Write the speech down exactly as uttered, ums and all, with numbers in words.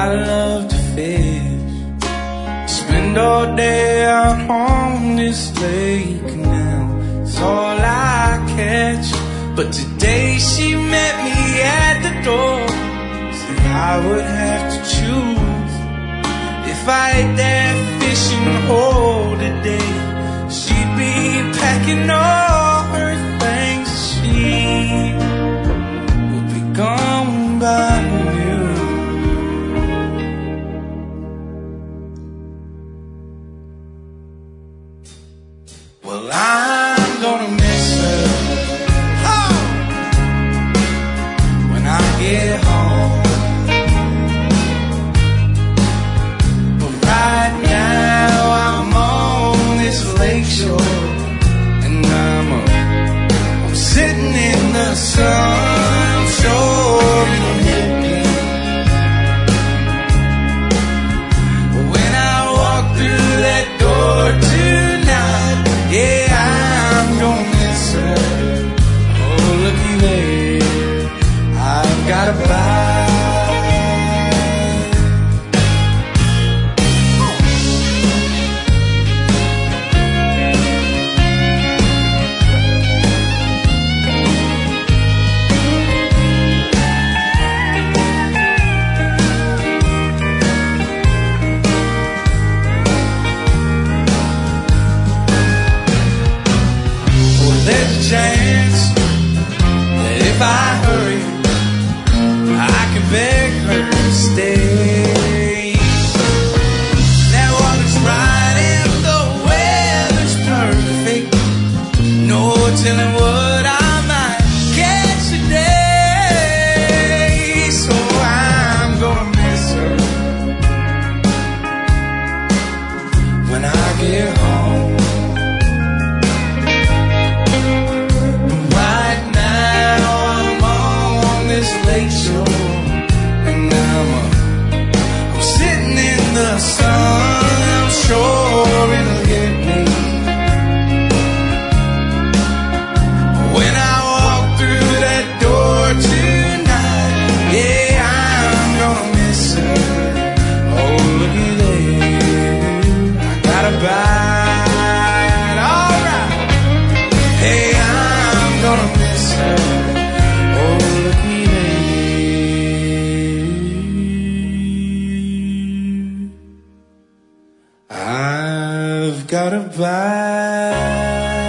love to fish, spend all day out on this lake now. It's all I catch. But today she met me at the door. Said I would have to choose. If I ate that fishing hole today, she'd be packing all her things. She would be gone by noon. Well, I'm gonna miss her oh, when I get home. But right now I'm on this lake shore, and I'm, uh, I'm sitting in the sun. I'm sure it'll hit me when I walk through that door tonight. Yeah, I'm gonna miss her. Oh, looky there, I've got a bite. There's a chance that if I hurry, I can beg her to stay. That water's right and the weather's perfect. No telling what I might catch today. So I'm gonna miss her when I get home. Lake shore, and I'm, uh, I'm sitting in the sun. I'm sure it'll hit me when I walk through that door tonight. Yeah, I'm gonna miss her. Oh, looky there, I got a bite. All right, hey, I'm gonna miss her. Oh, looky I've got a bite.